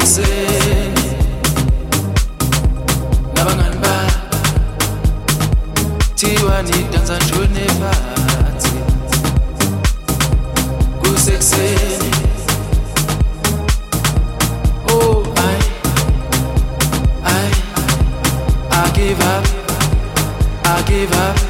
kusekuseni nabangani bami thiwa nidansa njone phansi kusekuseni. Oh I give up, I give up.